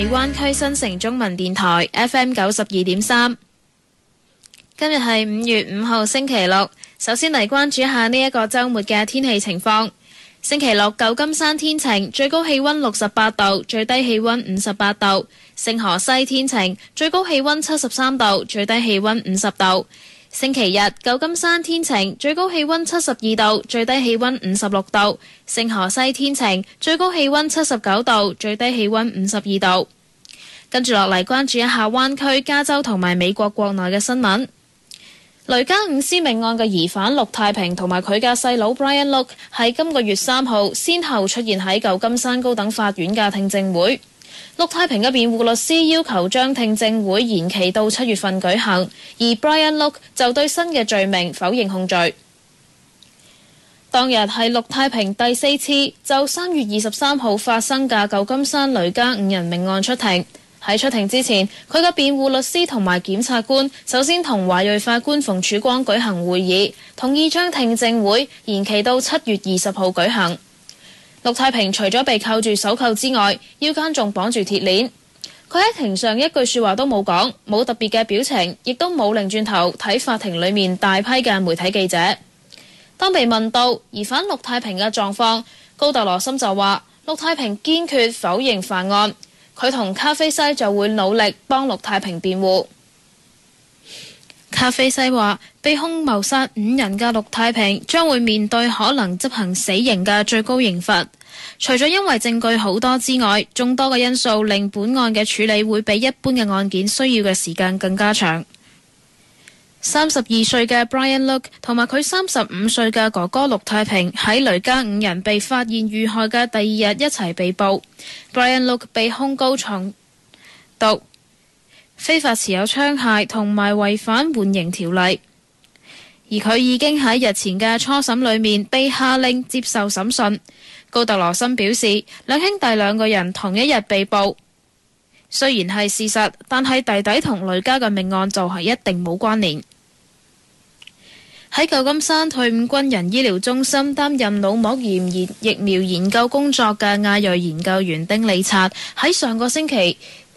灣區新城中文電台 FM 92.3。今日係5月5號星期六，首先嚟關注一下呢一個週末嘅天氣情況。星期六舊金山天晴，最高氣溫68度，最低氣溫58度；聖荷西天晴，最高氣溫73度，最低氣溫50度。星期日舊金山天晴，最高氣溫72度，最低氣溫56度；聖荷西天晴，最高氣溫79度，最低氣溫52度。跟住落嚟關注一下灣區、加州同埋美國國內嘅新聞。雷加五屍命案嘅疑犯陸太平同埋佢嘅細佬 Brian Look 喺今個月3號先後出現喺舊金山高等法院嘅聽證會。陸太平嘅辯護律師要求將聽證會延期到7月份舉行，而 Brian Look 就對新嘅罪名否認控罪。當日係陸太平第4次就3月23號發生嘅舊金山雷加5人命案出庭。喺出庭之前，佢嘅辯護律師同埋檢察官首先同華裔法官馮曙光舉行會議，同意將聽證會延期到7月20號舉行。陸太平除咗被扣住手扣之外，腰間仲綁住鐵鏈。佢喺庭上一句說話都冇講，冇特別嘅表情，亦都冇擰轉頭睇法庭裏面大批嘅媒體記者。當被問到疑犯陸太平嘅狀況，高特羅森就話陸太平堅決否認犯案。佢同卡菲西就會努力幫陸太平辯護。卡菲西話，被控謀殺5人嘅陸太平將會面對可能執行死刑嘅最高刑罰。除咗因為證據好多之外，眾多嘅因素令本案嘅處理會比一般嘅案件需要嘅時間更加長。32歲嘅 Brian Look 同埋佢35歲嘅哥哥陸太平喺雷加5人被發現遇害嘅第2日一齊被捕。Brian Look 被控告藏毒、非法持有槍械同埋違反緩刑條例，而佢已經喺日前嘅初審裏面被下令接受審訊。高特羅森表示，兩兄弟兩個人同一日被捕，雖然係事實，但係弟弟同雷加嘅命案就係一定冇關聯。喺舊金山退伍軍人醫療中心擔任腦膜炎疫苗研究工作嘅亞裔研究員丁理察喺上個星期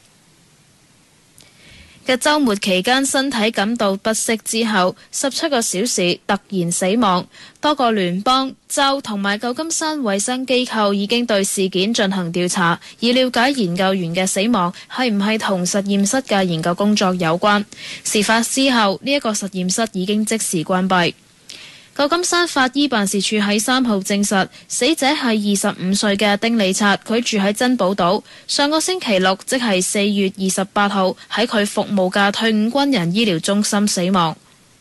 嘅週末期間身體感到不適之後17個小時突然死亡。多個聯邦、州同埋舊金山衛生機構已經對事件進行調查，以了解研究員嘅死亡係唔係同實驗室嘅研究工作有關。事發之後，呢一個實驗室已經即時關閉。舊金山法醫辦事處喺3號證實，死者係25歲嘅丁理察，佢住喺珍寶島。上個星期六，即係4月28號，喺佢服務嘅退伍軍人醫療中心死亡。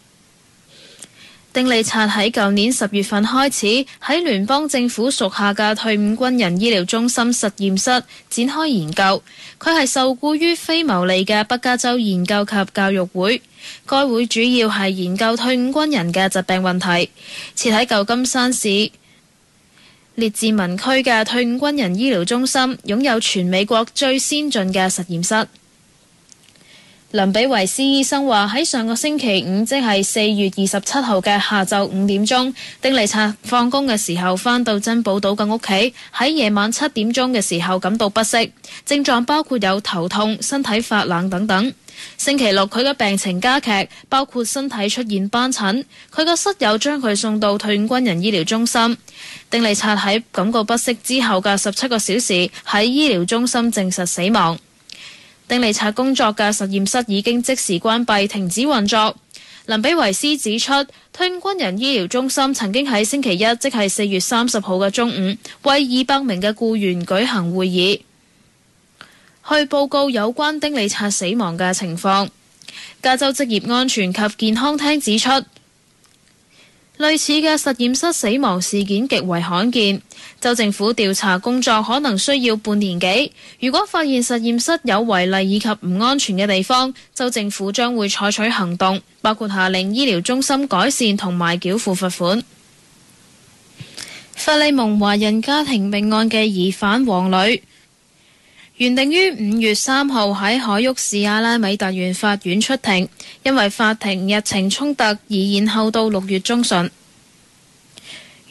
丁理察喺舊年10月份開始喺聯邦政府屬下嘅退伍軍人醫療中心實驗室展開研究。佢係受僱於非牟利嘅北加州研究及教育會，該會主要係研究退伍軍人嘅疾病問題。設喺舊金山市列治文區嘅退伍軍人醫療中心擁有全美國最先進嘅實驗室。林比維斯醫生話，喺上個星期五，即係4月27號嘅下晝5點鐘，丁理察放工嘅時候返到珍寶島嘅屋企，喺夜晚7點鐘嘅時候感到不適，症狀包括有頭痛、身體發冷等等。星期六佢嘅病情加劇，包括身體出現斑疹。佢個室友將佢送到退伍軍人醫療中心。丁理察喺感覺不適之後嘅17個小時喺醫療中心證實死亡。丁理察工作嘅實驗室已經即時關閉，停止運作。林比維斯指出，退伍軍人醫療中心曾經喺星期一，即係4月30號嘅中午，為200名嘅僱員舉行會議，去報告有關丁理察死亡嘅情況。加州職業安全及健康廳指出，類似嘅實驗室死亡事件極為罕見，州政府調查工作可能需要半年幾。如果發現實驗室有違例以及唔安全嘅地方，州政府將會採取行動，包括下令醫療中心改善同埋繳付罰款。弗利蒙華人家庭命案嘅疑犯黃女原定於5月3號喺海沃市阿拉米達縣法院出庭，因為法庭日程衝突而延後到6月中旬。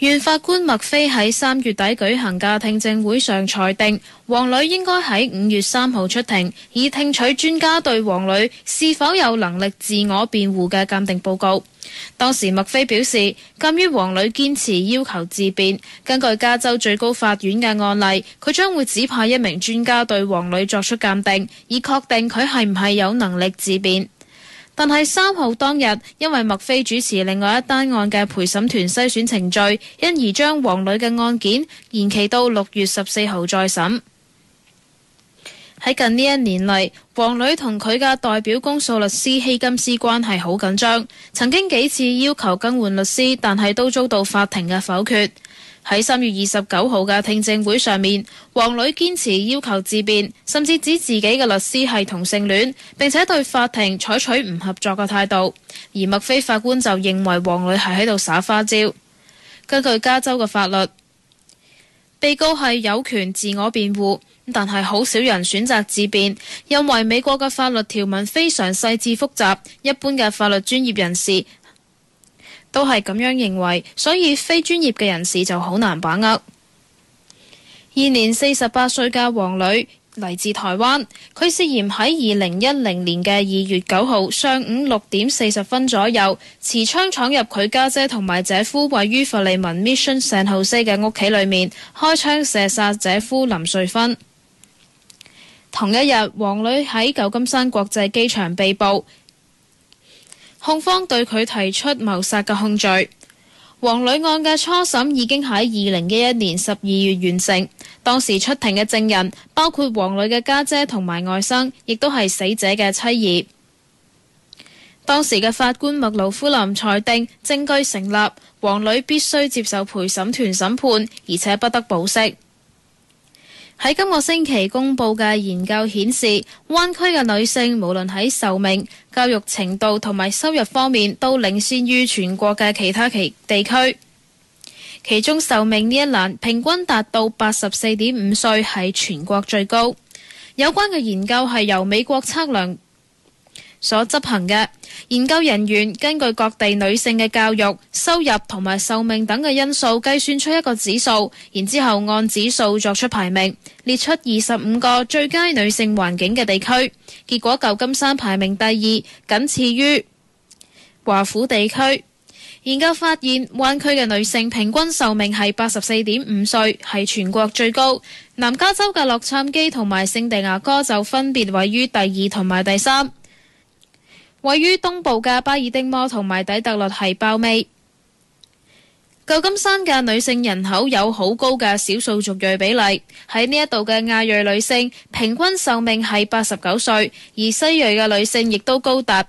原法官麥菲喺3月底舉行嘅聽證會上裁定，黃磊應該喺5月3號出庭，以聽取專家對黃磊是否有能力自我辯護嘅鑑定報告。當時麥菲表示，鑑於黃磊堅持要求自辯，根據加州最高法院嘅案例，佢將會指派一名專家對黃磊作出鑑定，以確定佢係唔係有能力自辯。但係3號當日，因為麥菲主持另外一單案嘅陪審團篩選程序，因而將黃磊嘅案件延期到6月14號再審。喺近呢1年嚟，黃磊同佢嘅代表公訴律師希金斯關係好緊張，曾經幾次要求更換律師，但係都遭到法庭嘅否決。喺3月29號嘅聽證會上面，黃磊堅持要求自辯，甚至指自己嘅律師係同性戀，並且對法庭採取唔合作嘅態度。而麥菲法官就認為黃磊係喺度耍花招。根據加州嘅法律，被告係有權自我辯護，但係好少人選擇自辯，因為美國嘅法律條文非常細緻複雜，一般嘅法律專業人士都係咁樣認為，所以非專業嘅人士就好難把握。現年48歲嘅黃磊嚟自台灣，佢涉嫌喺2010年嘅2月9號上午6點40分左右，持槍闖入佢家姐同埋姐夫位於弗利文 Mission San Jose 嘅屋企裏面，開槍射殺姐夫林瑞芬。同一日，黃磊喺舊金山國際機場被捕，控方對佢提出謀殺嘅控罪。黃磊案嘅初審已經喺2011年12月完成，當時出庭嘅證人包括黃磊嘅家姐同埋外甥，亦都係死者嘅妻兒。當時嘅法官麥勞夫林裁定證據成立，黃磊必須接受陪審團審判，而且不得保釋。喺今個星期公佈嘅研究顯示，灣區嘅女性無論喺壽命、教育程度同埋收入方面都領先於全國嘅其他地區。其中壽命呢一欄平均達到84.5歲，係全國最高。有關嘅研究係由美國測量所執行嘅，研究人員根據各地女性嘅教育、收入同埋壽命等嘅因素計算出一個指數，然之後按指數作出排名，列出25個最佳女性環境嘅地區。結果舊金山排名第2，僅次於華府地區。研究發現，灣區嘅女性平均壽命係84.5歲，係全國最高。南加州嘅洛杉磯同埋聖地牙哥就分別位於第2同埋第3。位於東部嘅巴爾的摩同埋底特律係包尾。舊金山嘅女性人口有好高嘅少數族裔比例，喺呢一度嘅亞裔女性平均壽命係89歲，而西裔嘅女性亦都高達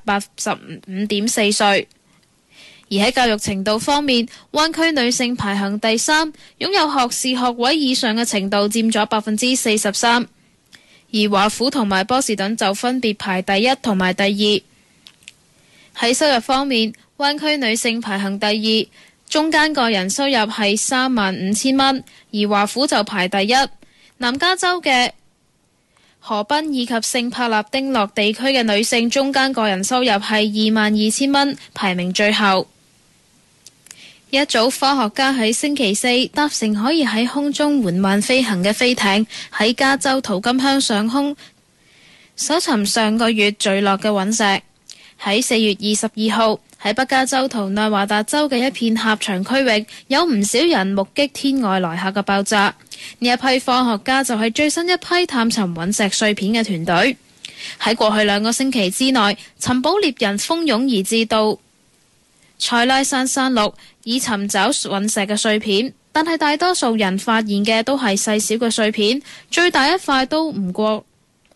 85.4歲。而喺教育程度方面，灣區女性排行第3，擁有學士學位以上嘅程度佔咗43%，而華府同埋波士頓就分別排第1同埋第2。喺收入方面，灣區女性排行第2，中間個人收入係35,000蚊，而華府就排第1。南加州嘅河濱以及聖帕納丁諾地區嘅女性中間個人收入係22,000蚊，排名最後。一組科學家喺星期4搭乘可以喺空中緩慢飛行嘅飛艇，喺加州淘金鄉上空搜尋上個月墜落嘅隕石。喺4月22號，喺北加州同內華達州嘅一片狹長區域，有唔少人目擊天外來客嘅爆炸。呢一批科學家就係最新一批探尋隕石碎片嘅團隊。喺過去2個星期之內，尋寶獵人蜂擁而至到塞拉山山麓，以尋找隕石嘅碎片，但係大多數人發現嘅都係細小嘅碎片，最大一塊都唔過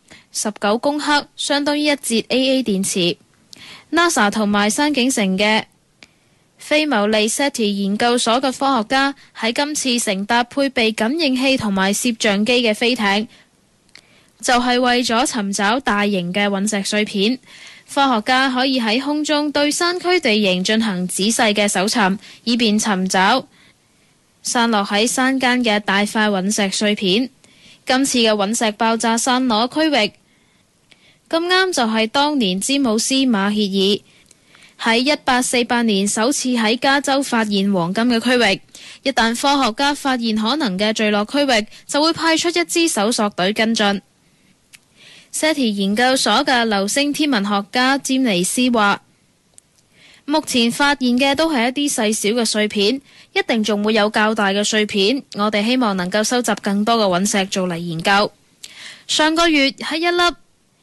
19公克，相當於一節 AA 電池。NASA 同埋山景城嘅非牟利 SETI 研究所嘅科學家喺今次乘搭配備感應器同埋攝像機嘅飛艇，就係為咗尋找大型嘅隕石碎片。科學家可以喺空中對山區地形進行仔細嘅搜尋，以便尋找散落喺山間嘅大塊隕石碎片。今次嘅隕石爆炸散落區域咁啱就係當年詹姆斯馬歇爾喺1848年首次喺加州發現黃金嘅區域。一旦科學家發現可能嘅墜落區域，就會派出一支搜索隊跟進。SETI 研究所嘅流星天文學家詹尼斯話，目前發現嘅都係一啲細小嘅碎片，一定仲會有較大嘅碎片。我哋希望能夠收集更多嘅隕石做嚟研究。上個月喺一粒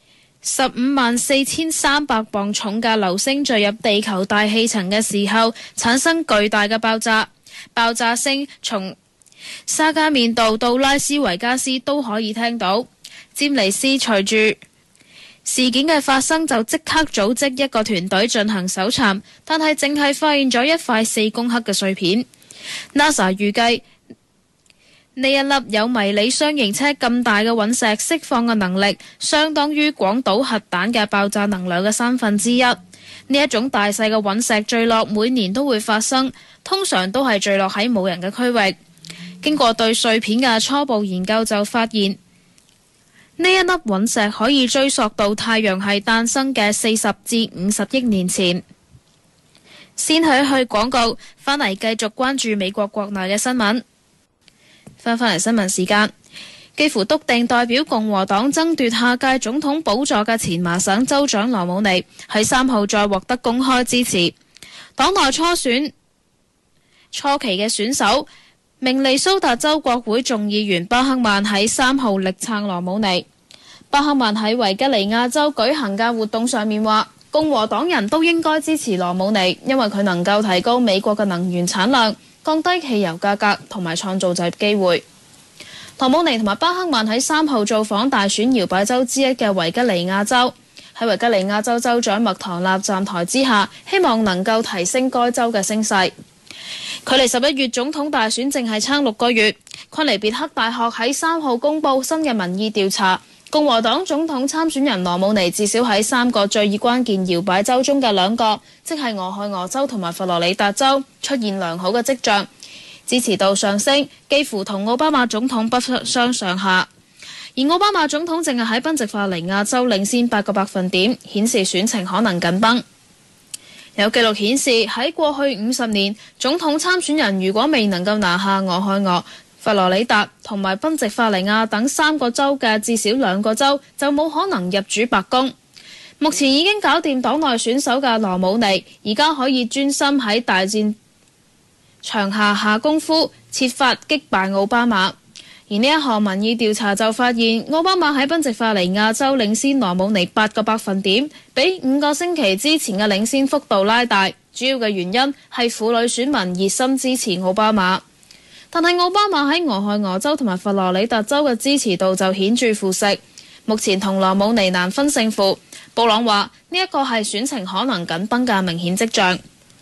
154300磅重嘅流星墜入地球大氣層嘅時候，產生巨大嘅爆炸，爆炸聲從沙加面道到拉斯維加斯都可以聽到。詹尼斯隨住事件嘅發生就即刻組織一個團隊進行搜尋，但係淨係發現咗一塊4公克嘅碎片。NASA 預計呢一粒有迷你雙型車咁大嘅隕石釋放嘅能力，相當於廣島核彈嘅爆炸能量嘅1/3。呢一種大細嘅隕石墜落每年都會發生，通常都係墜落喺冇人嘅區域。經過對碎片嘅初步研究就發現，呢一粒隕石可以追溯到太陽系誕生嘅40至50億年前。先去廣告，返嚟繼續關注美國國內嘅新聞。返嚟新聞時間，幾乎篤定代表共和黨爭奪下屆總統寶座嘅前麻省州長羅姆尼喺3號再獲得公開支持。黨內初期嘅選手明尼蘇達州國會眾議員巴克曼喺3號力撐羅姆尼。巴克曼喺維吉尼亞州舉行嘅活動上面話，共和黨人都應該支持羅姆尼，因為佢能夠提高美國嘅能源產量，降低汽油價格同埋創造就業機會。羅姆尼同埋巴克曼喺3號造訪大選搖擺州之一嘅維吉尼亞州，喺維吉尼亞州州長麥唐納站台之下，希望能夠提升該州嘅聲勢。距離11月總統大選淨係差6個月，昆尼別克大學喺3號公佈新嘅民意調查，共和黨總統參選人羅姆尼至少喺3個最關鍵搖擺州中嘅2個，即係俄亥俄州同埋佛羅里達州，出現良好嘅跡象，支持度上升，幾乎同奧巴馬總統不相上下。而奧巴馬總統淨係喺賓夕法尼亞州領先8個百分點，顯示選情可能緊繃。有記錄顯示，喺過去50年，總統參選人如果未能夠拿下俄亥俄、佛羅里達同埋賓夕法尼亞等3個州嘅至少2個州，就冇可能入主白宮。目前已經搞掂黨內選手嘅羅姆尼，而家可以專心喺大戰場下功夫，設法擊敗奧巴馬。而呢一項民意調查就發現，奧巴馬喺賓夕法尼亞州領先羅姆尼8個百分點，比5個星期之前嘅領先幅度拉大。主要嘅原因係婦女選民熱心支持奧巴馬。但係奧巴馬喺俄亥俄州同埋佛羅里達州嘅支持度就顯著負食，目前同羅姆尼難分勝負。布朗話呢一個係選情可能緊繃嘅明顯跡象。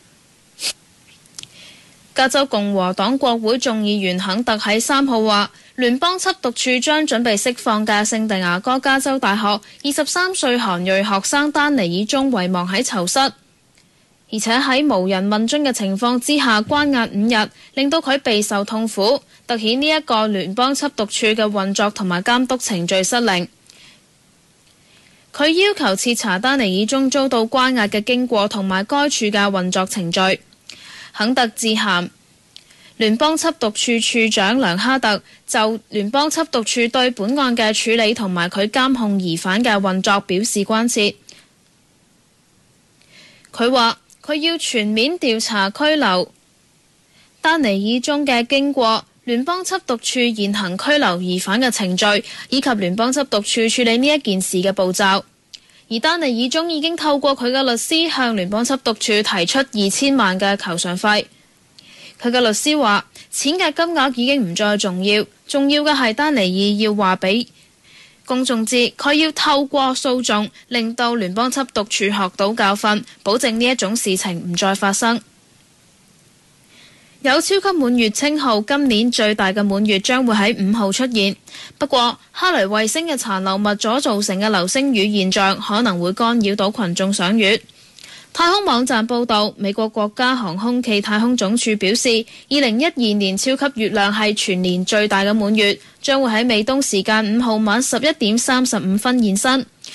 加州共和黨國會眾議員肯特喺3號話，聯邦緝毒處將準備釋放嘅聖地牙哥加州大學23歲韓裔學生丹尼爾中遺忘喺囚室，而且喺無人問津嘅情況之下關押5日，令到佢備受痛苦，凸顯呢一個聯邦緝毒處嘅運作同埋監督程序失靈。佢要求徹查丹尼爾中遭到關押嘅經過同埋該處嘅運作程序。肯特致函聯邦緝毒處處長梁哈特，就聯邦緝毒處對本案嘅處理同埋佢監控疑犯嘅運作表示關切。佢話佢要全面調查拘留丹尼爾中嘅經過、聯邦緝毒處現行拘留疑犯嘅程序，以及聯邦緝毒處處理呢一件事嘅步驟。而丹尼爾中已經透過佢嘅律師向聯邦緝毒處提出2000萬嘅求償費。佢嘅律師話，錢嘅金額已經唔再重要，重要嘅係丹尼爾要話俾公眾知，佢要透過訴訟令到聯邦緝毒處學到教訓，保證呢一種事情唔再發生。有超級滿月稱號，今年最大嘅滿月將會喺5號出現。不過，哈雷衛星嘅殘留物所造成嘅流星雨現象可能會干擾到群眾賞月。太空網站報導，美國國家航空暨太空總署表示，2012年超級月亮係全年最大嘅滿月，將會喺美東時間5號晚11點35分現身。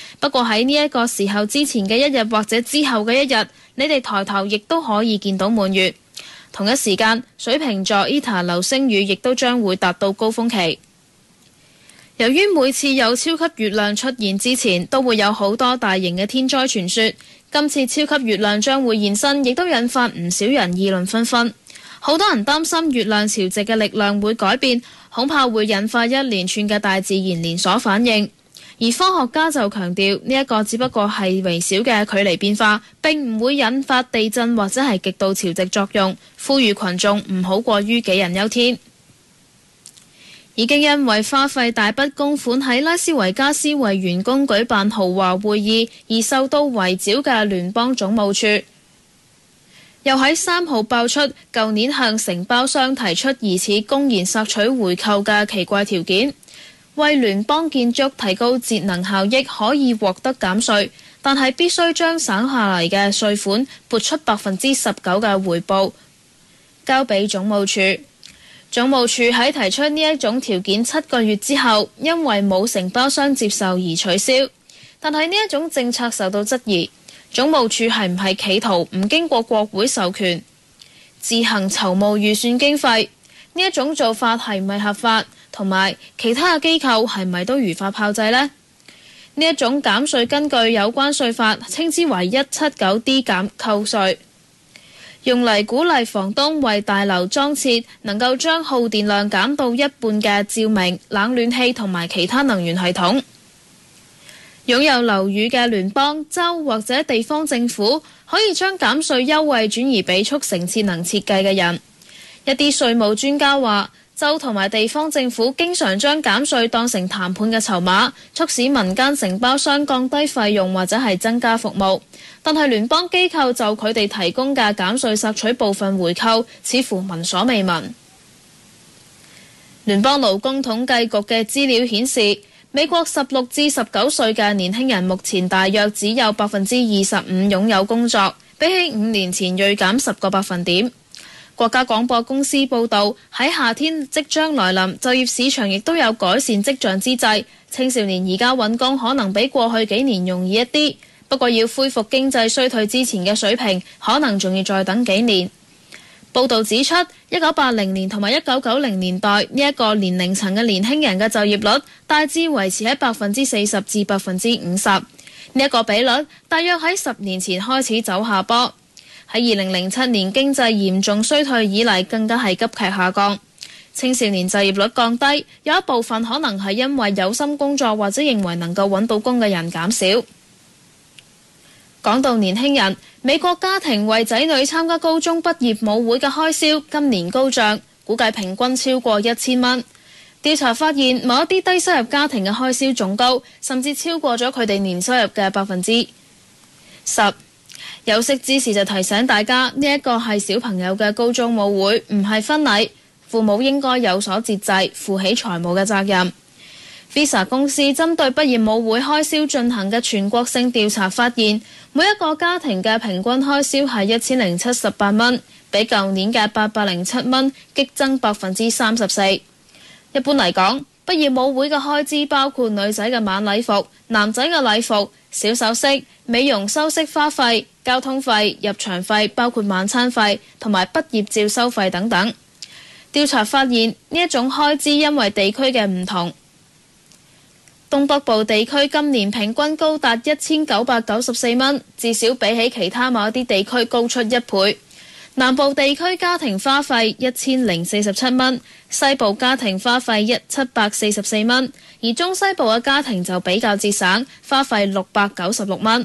不過喺呢一個時候之前嘅一日或者之後嘅一日，你哋抬頭亦都可以見到滿月。同一時間，水瓶座 Eta 流星雨亦都將會達到高峰期。由於每次有超級月亮出現之前，都會有好多大型嘅天災傳說，今次超級月亮將會現身，亦都引發唔少人議論紛紛。好多人擔心月亮潮汐嘅力量會改變，恐怕會引發一連串嘅大自然連鎖反應。而科學家就強調，呢一個只不過係微小嘅距離變化，並唔會引發地震或者係極度潮汐作用，呼籲群眾唔好過於杞人憂天。已經因為花費大筆公款喺拉斯維加斯為員工舉辦豪華會議而受到圍剿嘅聯邦總務處，又喺3號爆出舊年向承包商提出疑似公然索取回扣嘅奇怪條件，為聯邦建築提高節能效益可以獲得減稅，但係必須將省下嚟嘅稅款撥出19%嘅回報交俾總務處。總務處喺提出呢一種條件7個月之後，因為冇承包商接受而取消，但係呢一種政策受到質疑。總務處係唔係企圖唔經過國會授權自行籌募預算經費？呢一種做法係唔係合法？同埋其他嘅機構係咪都如法炮製呢？呢一種減稅根據有關稅法稱之為 179D 減扣稅，用嚟鼓勵房東為大樓裝設能夠將耗電量減到一半嘅照明、冷暖氣同埋其他能源系統。擁有樓宇嘅聯邦、州或者地方政府可以將減稅優惠轉移俾促成節能設計嘅人。一啲稅務專家話，州同埋地方政府經常將減稅當成談判嘅籌碼，促使民間承包商降低費用或者係增加服務。但係聯邦機構就佢哋提供嘅減稅索取部分回扣，似乎聞所未聞。聯邦勞工統計局嘅資料顯示，美國16至19歲嘅年輕人目前大約只有25%擁有工作，比起5年前銳減10個百分點。國家廣播公司報導，喺夏天即將來臨，就業市場亦都有改善跡象之際，青少年而家揾工可能比過去幾年容易一啲，不過要恢復經濟衰退之前嘅水平，可能仲要再等幾年。報導指出，1980年同埋1990年代呢一個年齡層嘅年輕人嘅就業率大致維持喺40%至50%，呢一個比率大約喺10年前開始走下坡，喺2007年經濟嚴重衰退以嚟更加係急劇下降。青少年就業率降低，有一部分可能係因為有心工作或者認為能夠揾到工嘅人減少。講到年輕人，美國家庭為仔女參加高中畢業舞會嘅開銷今年高漲，估計平均超過1000蚊。調查發現，某一啲低收入家庭嘅開銷仲高，甚至超過咗佢哋年收入嘅10%。有識之士就提醒大家，呢一個係小朋友嘅高中舞會，唔係婚禮，父母應該有所節制，負起財務嘅責任。Visa 公司針對畢業舞會開銷進行嘅全國性調查發現，每一個家庭嘅平均開銷係1078蚊，比舊年嘅807蚊激增34%。一般嚟講，畢業舞會嘅開支包括女仔嘅晚禮服、男仔嘅禮服、小首飾、美容修飾花費、交通費、入場費包括晚餐費同埋畢業照收費等等。調查發現，呢一種開支因為地區嘅唔同，東北部地區今年平均高達1994蚊，至少比起其他某一啲地區高出1倍。南部地區家庭花費1047蚊，西部家庭花費744蚊，而中西部嘅家庭就比較節省，花費696蚊。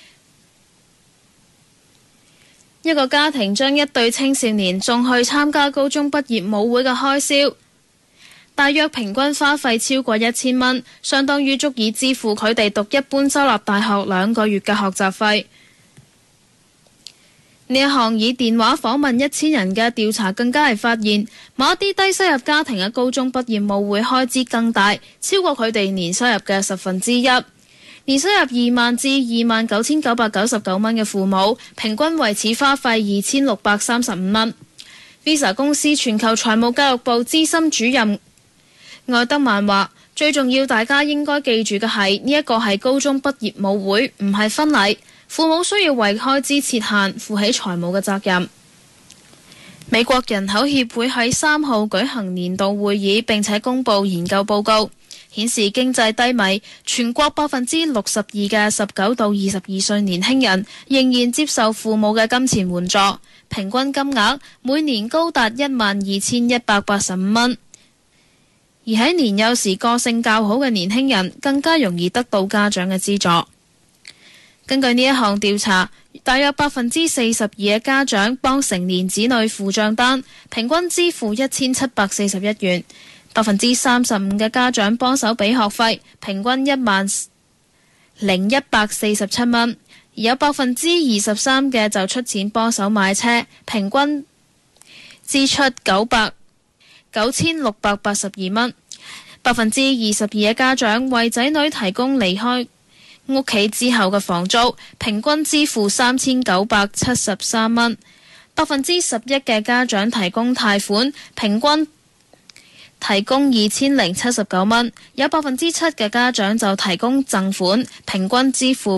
一個家庭將一對青少年送去參加高中畢業舞會嘅開銷，大約平均花費超過1000蚊，相當於足以支付佢哋讀一般州立大學2個月嘅學習費。呢一項以電話訪問1000人嘅調查更加係發現，某一啲低收入家庭嘅高中畢業舞會開支更大，超過佢哋年收入嘅1/10。年收入2萬至29999蚊嘅父母，平均為此花費2635蚊。Visa 公司全球財務教育部資深主任愛德曼話， 最重要，大家應該記住嘅係呢一個係高中畢業舞會，唔係婚禮。父母需要為開支設限，負起財務嘅責任。美國人口協會喺3號舉行年度會議，並且公布研究報告，顯示經濟低迷，全國62%嘅19到22歲年輕人仍然接受父母嘅金錢援助，平均金額每年高達12,185蚊。而喺年幼時個性較好嘅年輕人，更加容易得到家長嘅資助。根據呢一項調查，大約42%嘅家長幫成年子女付賬單，平均支付1741元；35%嘅家長幫手俾學費，平均10,147蚊；而有23%嘅就出錢幫手買車，平均支出9,682蚊。22%嘅家長為仔女提供離開屋企之後嘅房租，平均支付3,973蚊。11%嘅家長提供貸款，平均提供2,079蚊。有7%嘅家長就提供贈款，平均支付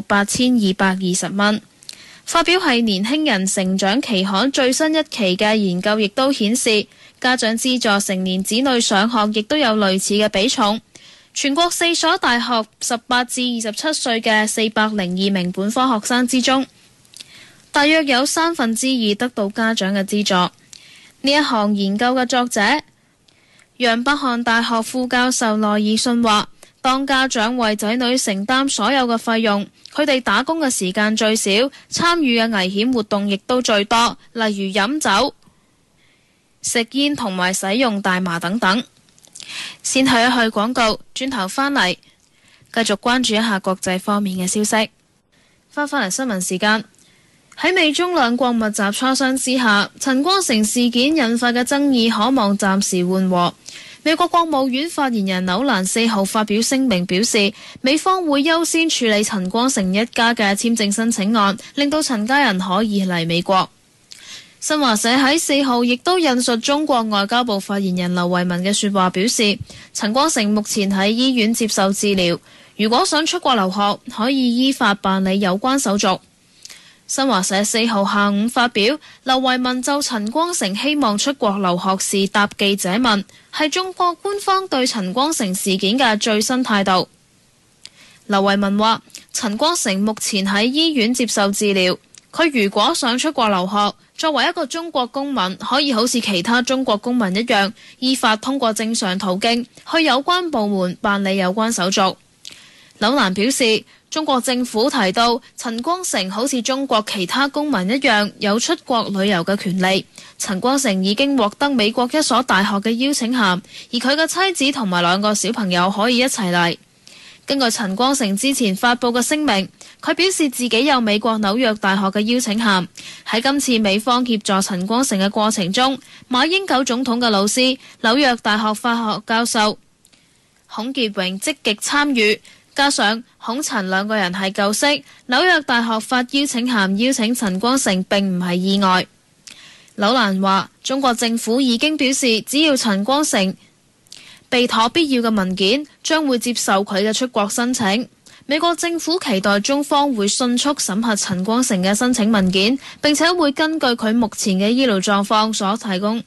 8,220蚊。發表係年輕人成長期刊最新一期嘅研究，亦都顯示家長資助成年子女上學亦都有類似嘅比重。全國4所大學18至27歲嘅402名本科學生之中，大約有2/3得到家長嘅資助。呢一項研究嘅作者楊百翰大學副教授內爾遜話，當家長為仔女承擔所有嘅費用，佢哋打工嘅時間最少，參與嘅危險活動亦都最多，例如飲酒、食煙同埋使用大麻等等。先去一去廣告，轉頭返嚟繼續關注一下國際方面嘅消息。返嚟新聞時間，喺美中兩國密集磋商之下，陳光誠事件引發嘅爭議可望暫時緩和。美國國務院發言人紐蘭4號發表聲明表示，美方會優先處理陳光誠一家嘅簽證申請案，令到陳家人可以嚟美國。新華社喺4號亦都引述中國外交部發言人劉慧文嘅說話，表示陳光誠目前喺醫院接受治療，如果想出國留學，可以依法辦理有關手續。新華社4號下午發表，劉慧文就陳光誠希望出國留學時答記者問，係中國官方對陳光誠事件嘅最新態度。劉慧文話，陳光誠目前喺醫院接受治療，佢如果想出國留學，作為一個中國公民，可以好似其他中國公民一樣，依法通過正常途徑去有關部門辦理有關手續。紐蘭表示，中國政府提到陳光誠好似中國其他公民一樣有出國旅遊嘅權利。陳光誠已經獲得美國一所大學嘅邀請函，而佢嘅妻子同埋2個小朋友可以一齊嚟。根據陳光誠之前發布嘅聲明，佢表示自己有美國紐約大學嘅邀請函。喺今次美方協助陳光誠嘅過程中，馬英九總統嘅老師紐約大學法學教授孔傑榮積極參與，加上孔陳2個人係舊識，紐約大學發邀請函邀請陳光誠並唔係意外。紐蘭話，中國政府已經表示，只要陳光誠備妥必要嘅文件，將會接受佢嘅出國申請。美國政府期待中方會迅速審核陳光誠嘅申請文件，並且會根據佢目前嘅醫療狀況所提供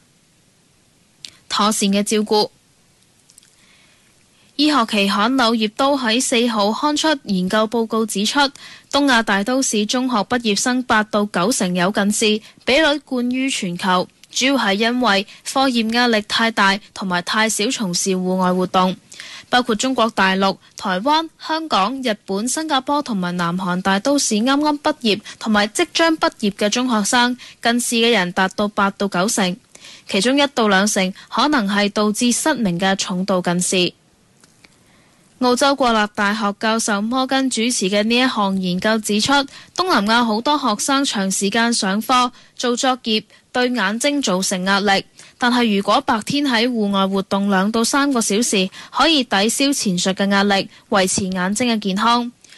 妥善嘅照顧。醫學期刊《柳葉刀》喺4號刊出研究報告，指出東亞大都市中學畢業生8到9成有近視，比率冠於全球，主要係因為課業壓力太大同埋太少從事戶外活動。包括中國大陸、台灣、香港、日本、新加坡同埋南韓大都市啱啱畢業同埋即將畢業嘅中學生，近視嘅人達到8到9成，其中1到2成可能係導致失明嘅重度近視。澳洲國立大學教授摩根主持嘅呢一項研究指出，東南亞好多學生長時間上課做作業，對眼睛造成壓力。但係如果白天喺戶外活動2到3個小時，可以抵消前述嘅壓力，維持眼睛嘅健康。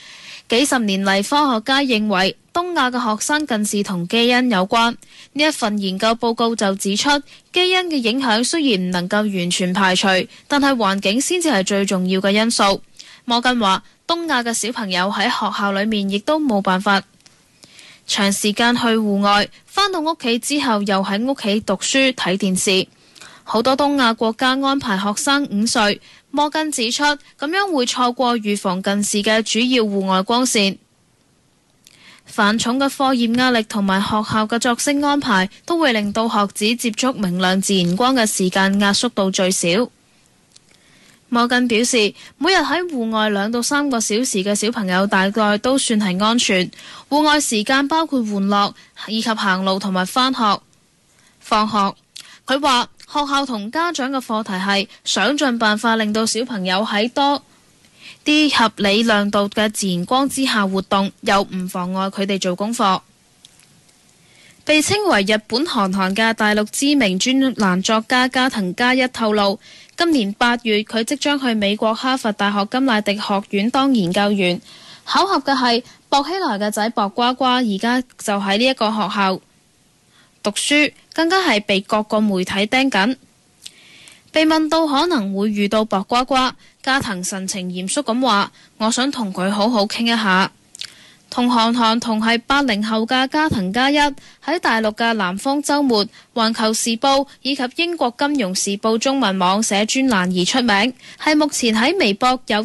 幾十年嚟，科學家認為東亞嘅學生近視同基因有關。呢一份研究報告就指出，基因嘅影響雖然唔能夠完全排除，但係環境先至係最重要嘅因素。摩根話，東亞嘅小朋友喺學校裏面亦都冇辦法長時間去戶外，返到屋企之後又喺屋企讀書睇電視。好多東亞國家安排學生午睡。摩根指出，咁樣會錯過預防近視嘅主要戶外光線。繁重嘅課業壓力同埋學校嘅作息安排，都會令到學子接觸明亮自然光嘅時間壓縮到最少。摩根表示，每日喺戶外2到3個小時嘅小朋友大概都算係安全。戶外時間包括玩樂以及行路同埋放學。佢話，學校同家長嘅課題係想盡辦法令到小朋友喺多啲合理亮度嘅自然光之下活動，又唔妨礙佢哋做功課。被稱為日本韓寒嘅大陸知名專欄作家加藤嘉一透露，今年8月佢即將去美國哈佛大學甘迺迪學院當研究員。巧合嘅係，薄熙來嘅仔薄瓜瓜而家就喺呢一個學校讀書，更加係被各個媒體盯緊。被問到可能會遇到薄瓜瓜，加藤神情嚴肅咁話：我想同佢好好傾一下。同韓寒同係80後嘅加藤嘉一喺大陸嘅南方週末、環球時報以及英國金融時報中文網寫專欄而出名，係目前喺微博有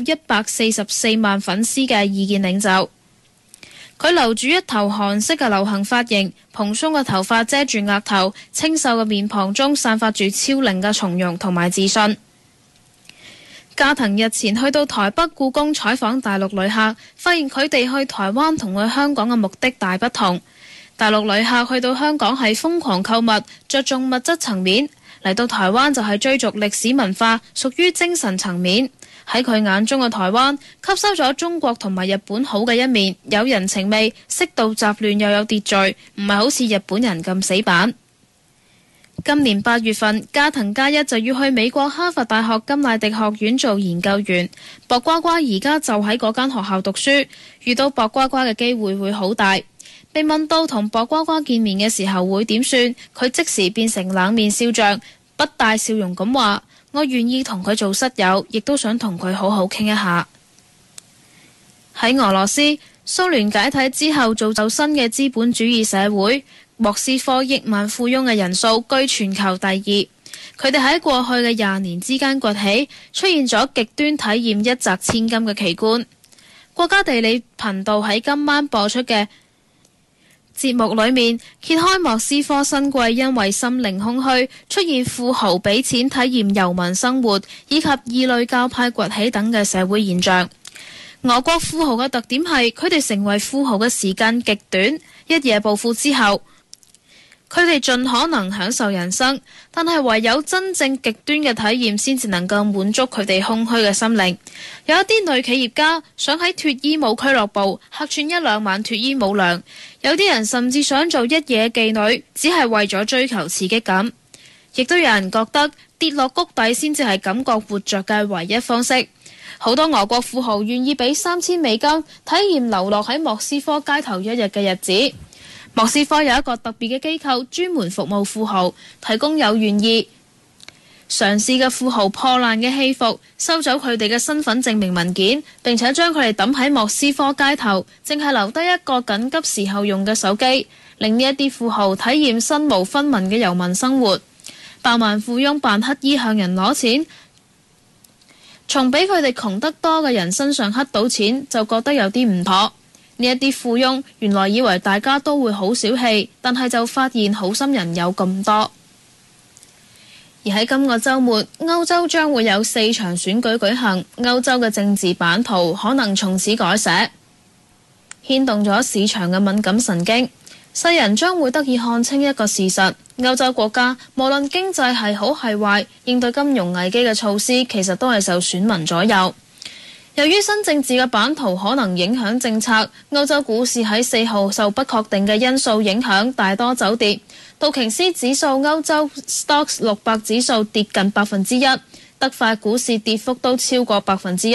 144萬粉絲嘅意見領袖。佢留住一頭韓式嘅流行髮型，蓬鬆嘅頭髮遮住額頭，清秀嘅面龐中散發住超齡嘅從容同埋自信。加藤日前去到台北故宮採訪大陸旅客，發現佢哋去台灣同去香港嘅目的大不同。大陸旅客去到香港係瘋狂購物，着重物質層面；嚟到台灣就係追逐歷史文化，屬於精神層面。喺佢眼中嘅台灣，吸收咗中國同埋日本好嘅一面，有人情味，適度雜亂又有秩序，唔係好似日本人咁死板。今年8月份，加藤嘉一就要去美國哈佛大學甘迺迪學院做研究員。薄瓜瓜而家就喺嗰間學校讀書，遇到薄瓜瓜嘅機會會好大。被問到同薄瓜瓜見面嘅時候會點算，佢即時變成冷面笑匠，不帶笑容咁話：我願意同佢做室友，亦都想同佢好好傾一下。喺俄羅斯，蘇聯解體之後造就新嘅資本主義社會。莫斯科億萬富翁嘅人數居全球第2，佢哋喺過去嘅20年之間崛起，出現咗極端體驗一擲千金嘅奇觀。國家地理頻道喺今晚播出嘅節目裏面揭開莫斯科新貴因為心靈空虛，出現富豪俾錢體驗遊民生活，以及異類教派崛起等嘅社會現象。俄國富豪嘅特點係佢哋成為富豪嘅時間極短，一夜暴富之後，佢哋盡可能享受人生，但係唯有真正極端嘅體驗先至能夠滿足佢哋空虛嘅心靈。有一啲女企業家想喺脫衣舞俱樂部客串1-2晚脫衣舞娘，有啲人甚至想做一夜妓女，只係為咗追求刺激感。亦都有人覺得跌落谷底先至係感覺活着嘅唯一方式。好多俄國富豪願意俾3000美金體驗流落喺莫斯科街頭一日嘅日子。莫斯科有一個特別嘅機構，專門服務富豪，提供有願意嘗試嘅富豪破爛嘅戲服，收走佢哋嘅身份證明文件，並且將佢哋抌喺莫斯科街頭，淨係留低一個緊急時候用嘅手機，令呢一啲富豪體驗身無分文嘅遊民生活。百萬富翁扮乞衣向人攞錢，從比佢哋窮得多嘅人身上乞到錢，就覺得有啲唔妥。呢一啲富翁原來以為大家都會好小氣，但係就發現好心人有咁多。而喺今個週末，歐洲將會有4場選舉舉行，歐洲嘅政治版圖可能從此改寫，牽動咗市場嘅敏感神經。世人將會得以看清一個事實：歐洲國家無論經濟係好係壞，應對金融危機嘅措施其實都係受選民左右。由於新政治嘅版圖可能影響政策，歐洲股市喺4號受不確定嘅因素影響大多走跌。道瓊斯指數、歐洲 Stocks 600指數跌近1%，德法股市跌幅都超過1%。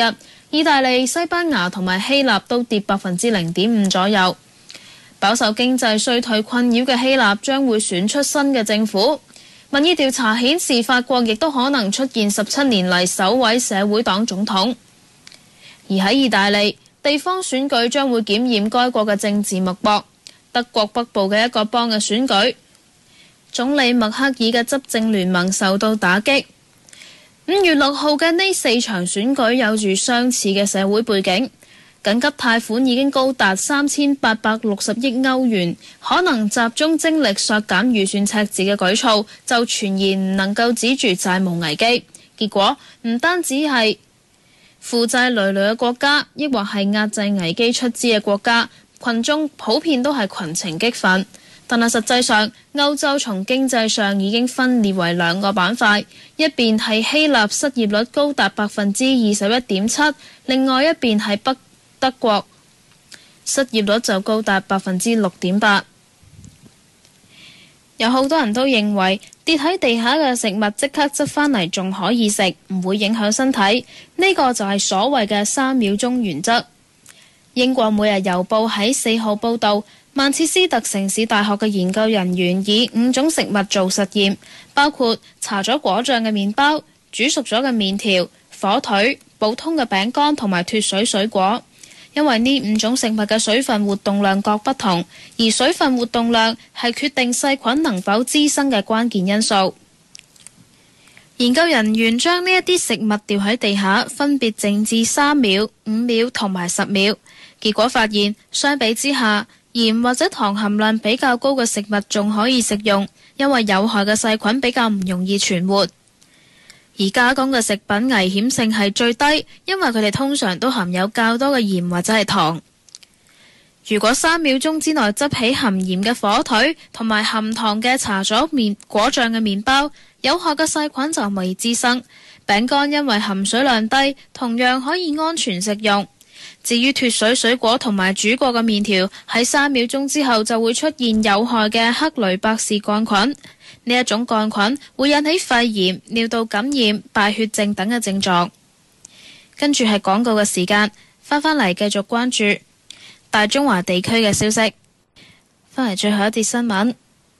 意大利、西班牙同埋希臘都跌0.5%左右。飽受經濟衰退困擾嘅希臘將會選出新嘅政府。民意調查顯示，法國亦都可能出現17年嚟首位社會黨總統。而喺意大利，地方選舉將會檢驗該國嘅政治脈搏。德國北部嘅一個邦嘅選舉，總理默克爾嘅執政聯盟受到打擊。5月6號嘅呢4場選舉有住相似嘅社會背景。緊急貸款已經高達3860億歐元，可能集中精力削減預算赤字嘅舉措，就傳言唔能夠止住債務危機。結果唔單止係負債累累嘅國家，抑或係壓制危機出資嘅國家，群眾普遍都係群情激憤。但係實際上，歐洲從經濟上已經分裂為兩個板塊，一邊係希臘失業率高達21.7%，另外一邊係德國失業率就高達6.8%。有好多人都認為跌喺地下嘅食物即刻執返嚟仲可以食，唔會影響身體。呢個就係所謂嘅3秒鐘原則。英國每日郵報喺4號報導，曼徹斯特城市大學嘅研究人員以5種食物做實驗，包括搽咗果醬嘅麵包、煮熟咗嘅麵條、火腿、普通嘅餅乾同埋脫水水果。因為呢5種食物嘅水分活動量各不同，而水分活動量係決定細菌能否滋生嘅關鍵因素。研究人員將呢一啲食物掉喺地下，分別靜置3秒、5秒同埋10秒。結果發現，相比之下，鹽或者糖含量比較高嘅食物仲可以食用，因為有害嘅細菌比較唔容易存活。而加工嘅食品危險性係最低，因為佢哋通常都含有較多嘅鹽或者係糖。如果3秒鐘之內執起含鹽嘅火腿同埋含糖嘅搽咗果醬嘅麵包，有害嘅細菌就未滋生。餅乾因為含水量低，同樣可以安全食用。至於脫水水果同埋煮過嘅麵條，喺3秒鐘之後就會出現有害嘅克雷伯氏桿菌。呢一種桿菌會引起肺炎、尿道感染、敗血症等嘅症狀。跟住係廣告嘅時間，返嚟繼續關注大中華地區嘅消息。返嚟最後一節新聞，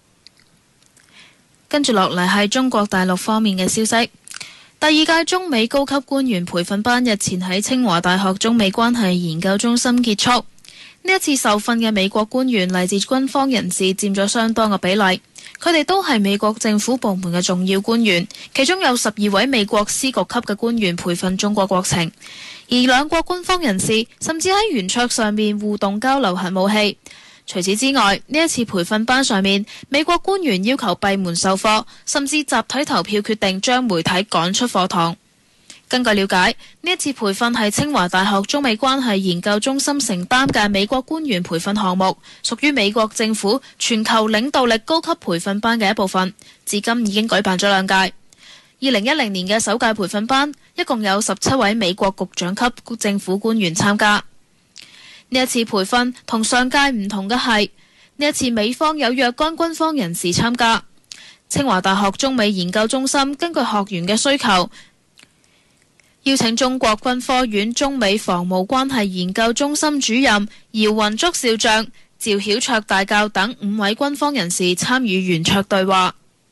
跟住落嚟係中國大陸方面嘅消息。第2屆中美高級官員培訓班日前喺清華大學中美關係研究中心結束。呢一次受訓嘅美國官員嚟自軍方人士，佔咗相當嘅比例。佢哋都係美國政府部門嘅重要官員，其中有12位美國司局級嘅官員培訓中國國情，而兩國軍方人士甚至喺圓桌上面互動交流核武器。除此之外，呢一次培訓班上面，美國官員要求閉門授課，甚至集體投票決定將媒體趕出課堂。根據了解，呢一次培訓係清華大學中美關係研究中心承擔嘅美國官員培訓項目，屬於美國政府全球領導力高級培訓班嘅一部分。至今已經舉辦咗2屆。2010年嘅首屆培訓班，一共有17位美國局長級政府官員參加。呢一次培訓同上屆唔同嘅係，呢一次美方有若干軍方人士參加。清華大學中美研究中心根據學員嘅需求，邀請中國軍科院中美防務關係研究中心主任姚雲竹少將、趙曉卓大教等5位軍方人士參與圓桌對話。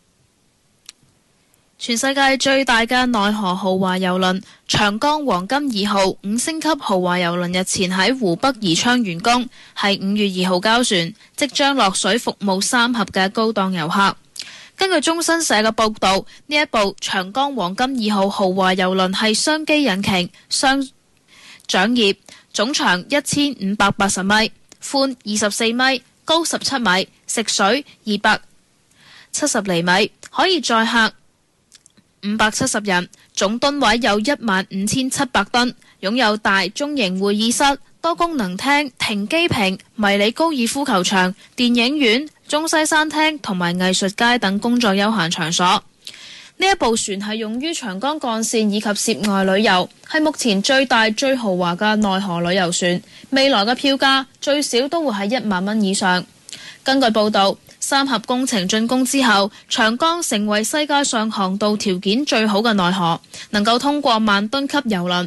全世界最大嘅內河豪華郵輪長江黃金2號5星級豪華郵輪日前喺湖北宜昌完工，係5月2號交船，即將落水服務3峽嘅高檔遊客。根據中新社嘅報導，呢一部長江黃金2號豪華郵輪係雙機引擎、雙槳葉，總長1580米，寬24米，高17米，食水270厘米，可以載客570人，總噸位有15700噸，擁有大中型會議室、多功能廳、停機坪、迷你高爾夫球場、電影院、中西餐廳同埋藝術街等工作休閒場所。呢一部船係用於長江幹線以及涉外旅遊，係目前最大最豪華嘅內河旅遊船。未來嘅票價最少都會喺1萬蚊以上。根據報導，三峽工程竣工之後，長江成為世界上航道條件最好嘅內河，能夠通過1萬噸級郵輪。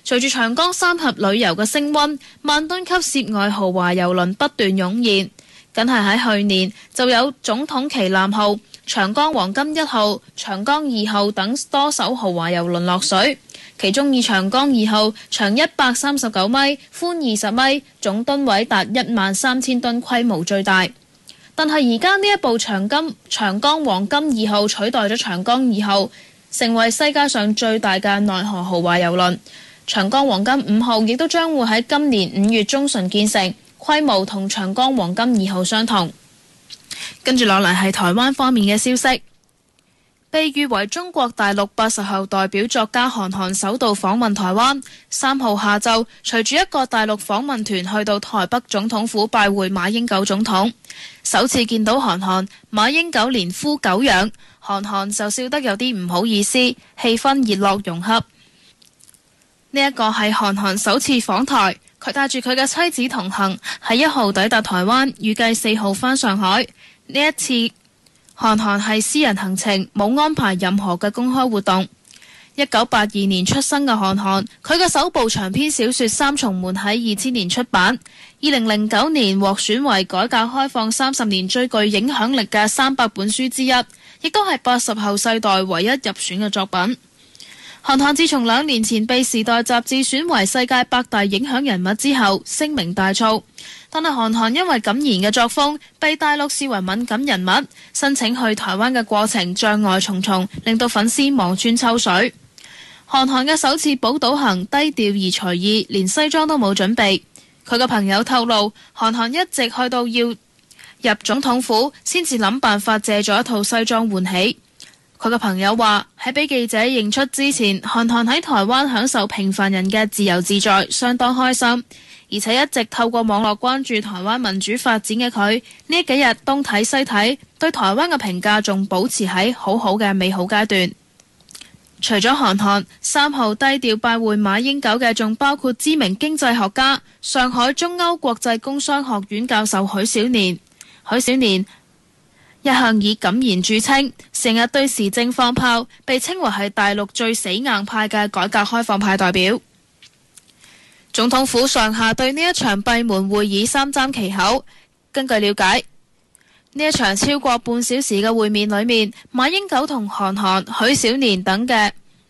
隨住長江三峽旅遊嘅升溫，萬噸級涉外豪華郵輪不斷湧現。僅係喺去年就有總統旗艦號、長江黃金1號、長江2號等多艘豪華郵輪落水，其中以長江2號長139米、寬20米，總噸位達13000噸，規模最大。但係而家呢一部長江黃金2號取代咗長江2號，成為世界上最大嘅內河豪華郵輪。長江黃金5號亦都將會喺今年5月中旬建成，規模同長江黃金2號相同。跟住落嚟係台灣方面嘅消息，被譽為中國大陸80後代表作家韓寒首度訪問台灣。3號下晝，隨住一個大陸訪問團去到台北總統府拜會馬英九總統，首次見到韓寒，馬英九連呼久仰，韓寒就笑得有啲唔好意思，氣氛熱絡融洽。呢一個係韓寒首次訪台，佢帶住佢嘅妻子同行，喺1號抵達台灣，預計4號返上海。呢一次韓寒係私人行程，冇安排任何嘅公開活動。1982年出生嘅韓寒，佢嘅首部長篇小說《三重門》喺2000年出版，2009年獲選為改革開放30年最具影響力嘅300本書之一，亦都係80後世代唯一入選嘅作品。韓寒自從2年前被《時代》雜誌選為世界100大影響人物之後，聲名大噪。但係韓寒因為敢言嘅作風，被大陸視為敏感人物，申請去台灣嘅過程障礙重重，令到粉絲望穿秋水。韓寒嘅首次寶島行低調而隨意，連西裝都冇準備。佢嘅朋友透露，韓寒一直去到要入總統府，先至諗辦法借咗一套西裝換起。佢嘅朋友話，喺俾記者認出之前，韓寒喺台灣享受平凡人嘅自由自在，相當開心。而且一直透過網絡關注台灣民主發展嘅佢，呢幾日東睇西睇，對台灣嘅評價仲保持喺好好嘅美好階段。除咗韓寒，3號低調拜會馬英九嘅仲包括知名經濟學家、上海中歐國際工商學院教授許小年。許小年一向以敢言著稱，成日對時政放炮，被稱為係大陸最死硬派嘅改革開放派代表。總統府上下對呢一場閉門會議三緘其口。根據了解，呢一場超過半小時嘅會面裏面，馬英九同韓寒、許小年等嘅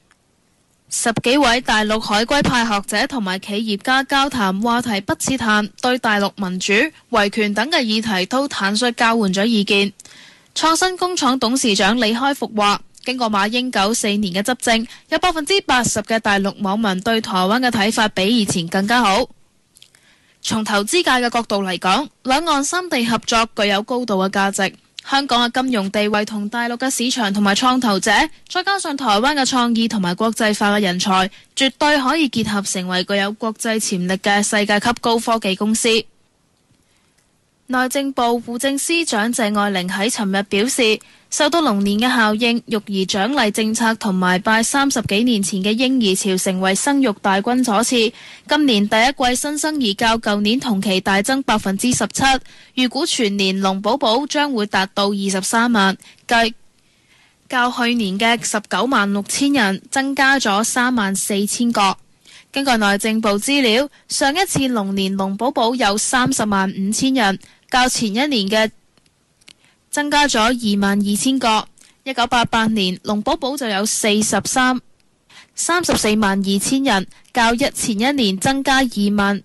10幾位大陸海歸派學者同埋企業家交談，話題不設限，對大陸民主、維權等嘅議題都坦率交換咗意見。創新工廠董事長李開復話，經過馬英九4年嘅執政，有80%嘅大陸網民對台灣嘅睇法比以前更加好。從投資界嘅角度嚟講，兩岸三地合作具有高度嘅價值。香港嘅金融地位同大陸嘅市場同埋創投者，再加上台灣嘅創意同埋國際化嘅人才，絕對可以結合成為具有國際潛力嘅世界級高科技公司。內政部戶政司長謝愛玲喺尋日表示，受到龍年嘅效應，育兒獎勵政策同埋拜30幾年前嘅嬰兒潮成為生育大軍所賜，今年第一季新生兒較舊年同期大增17%，預估全年龍寶寶將會達到23萬，較去年嘅196000人增加咗34000個。根據內政部資料，上一次龍年龍寶寶有305000人，較前一年嘅增加咗22000個。1988年龍寶寶就有34萬2000人，較前一年增加28000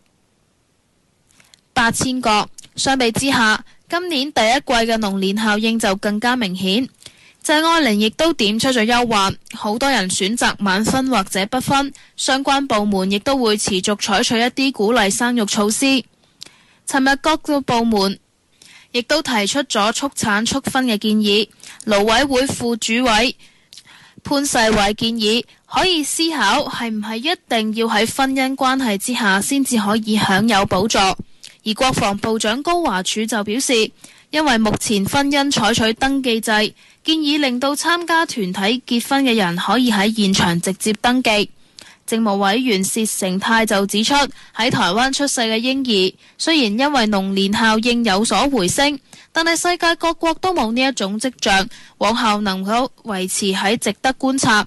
個。相比之下，今年第一季嘅龍年效應就更加明顯。謝愛玲亦都點出咗憂患，好多人選擇晚婚或者不婚，相關部門亦都會持續採取一啲鼓勵生育措施。尋日各個部門亦都提出咗促產促婚嘅建議，勞委會副主委潘世偉建議可以思考係唔係一定要喺婚姻關係之下先至可以享有補助，而國防部長高華柱就表示，因為目前婚姻採取登記制，建議令到參加團體結婚嘅人可以喺現場直接登記。政務委員薛成泰就指出，喺台灣出世嘅嬰兒，雖然因為龍年效應有所回升，但係世界各國都冇呢一種跡象，往後能夠維持喺值得觀察。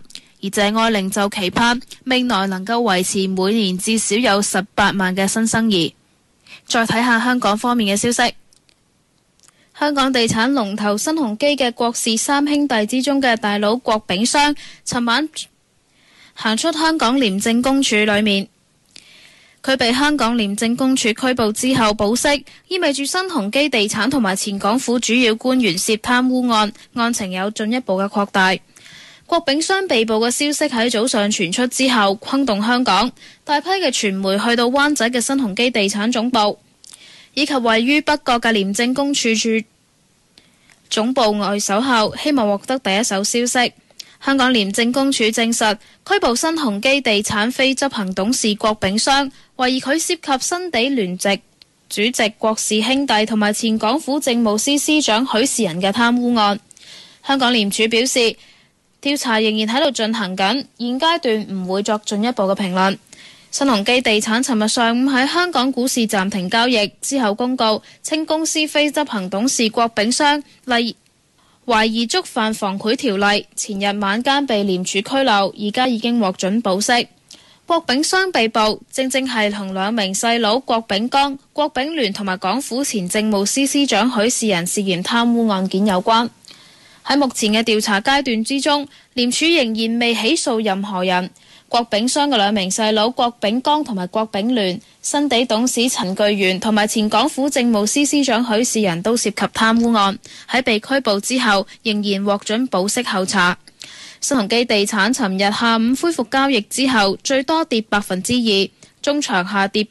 而謝愛玲就期盼未來能夠維持每年至少有18萬嘅新生兒。再睇下香港方面嘅消息，香港地產龍頭新鴻基嘅郭氏三兄弟之中嘅大佬郭炳湘，尋晚行出香港廉政公署裏面。佢被香港廉政公署拘捕之後保釋，意味住新鴻基地產同埋前港府主要官員涉貪污案情有進一步嘅擴大。郭炳湘被捕嘅消息喺早上傳出之後，轟動香港，大批嘅傳媒去到灣仔嘅新鴻基地產總部，以及位於北角嘅廉政公署總部外守候，希望獲得第一手消息。香港廉政公署證實拘捕新鴻基地產非執行董事郭炳湘，懷疑佢涉及新地聯席主席郭氏兄弟同埋前港府政務司司長許仕仁嘅貪污案。香港廉署表示，調查仍然喺度進行緊，現階段唔會作進一步嘅評論。新鴻基地產尋日上午喺香港股市暫停交易之後公告，稱公司非執行董事郭炳湘懷疑觸犯防賄條例，前日晚間被廉署拘留，而家已經獲准保釋。郭炳湘被捕，正係同兩名細佬郭炳江、郭炳聯同埋港府前政務司司長許仕仁涉嫌貪污案件有關。喺目前嘅調查階段之中，廉署仍然未起訴任何人。郭炳湘嘅兩名細佬郭炳江同埋郭炳聯、新地董事陳巨源同埋前港府政務司司長許仕仁都涉及貪污案，喺被拘捕之後仍然獲准保釋候查。新鴻基地產尋日下午恢復交易之後，最多跌2%，中場下跌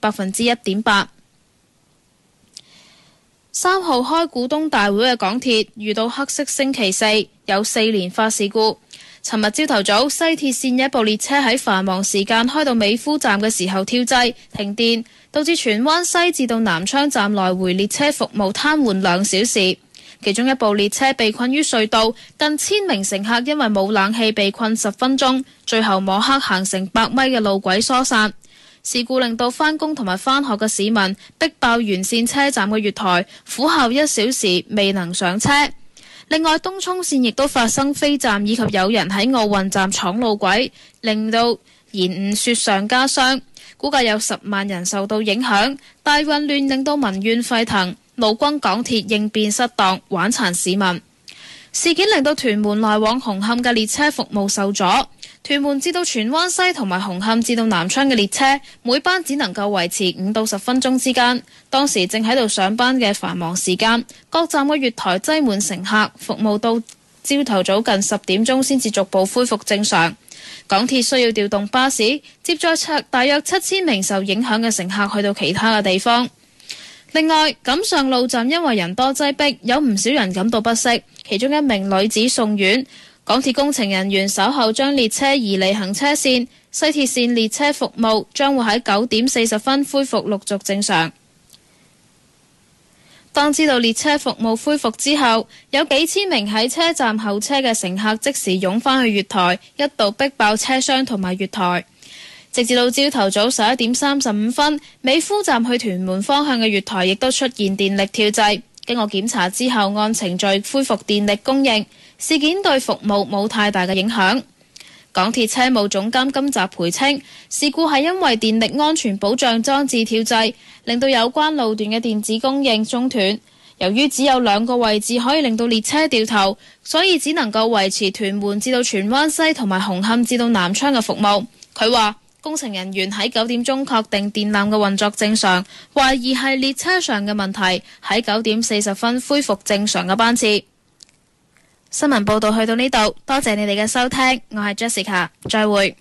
1.8%。3號開股東大會嘅港鐵遇到黑色星期四，有4連發事故。尋日朝頭早，西鐵線有一部列車喺繁忙時間開到美孚站嘅時候跳掣停電，導致荃灣西至到南昌站來回列車服務癱瘓2小時。其中一部列車被困於隧道，近1000名乘客因為冇冷氣被困10分鐘，最後摸黑行成100米嘅路軌疏散。事故令到返工同埋返學嘅市民逼爆沿線車站嘅月台，苦候1小時未能上車。另外，東涌線亦都發生飛站，以及有人喺奧運站闖路軌，令到延誤雪上加霜。估計有10萬人受到影響，大混亂令到民怨沸騰，路軍港鐵應變失當，玩殘市民。事件令到屯門來往紅磡嘅列車服務受阻，屯門至到荃灣西同埋紅磡至到南昌嘅列車每班只能夠維持5到10分鐘之間。當時正喺度上班嘅繁忙時間，各站嘅月台擠滿乘客，服務到朝頭早近10點鐘先至逐步恢復正常。港鐵需要調動巴士接載大約7000名受影響嘅乘客去到其他嘅地方。另外，錦上路站因為人多擠迫，有唔少人感到不適，其中一名女子送院。港鐵工程人員稍後將列車移離行車線，西鐵線列車服務將會喺9點40分恢復陸續正常。當知道列車服務恢復之後，有幾千名喺車站候車嘅乘客即時湧返去月台，一度逼爆車廂同埋月台。直至到朝頭早11點35分，美孚站去屯門方向嘅月台亦都出現電力跳掣。經過檢查之後，按程序恢復電力供應，事件對服務冇太大嘅影響。港鐵車務總監金澤培稱，事故係因為電力安全保障裝置跳掣，令到有關路段嘅電子供應中斷。由於只有2個位置可以令到列車掉頭，所以只能夠維持屯門至到荃灣西同埋紅磡至到南昌嘅服務。佢話工程人員喺9點鐘確定電纜嘅運作正常，懷疑係列車上嘅問題，喺9點40分恢復正常嘅班次。新聞報道去到呢度，多謝你哋嘅收聽，我係 Jessica，再會。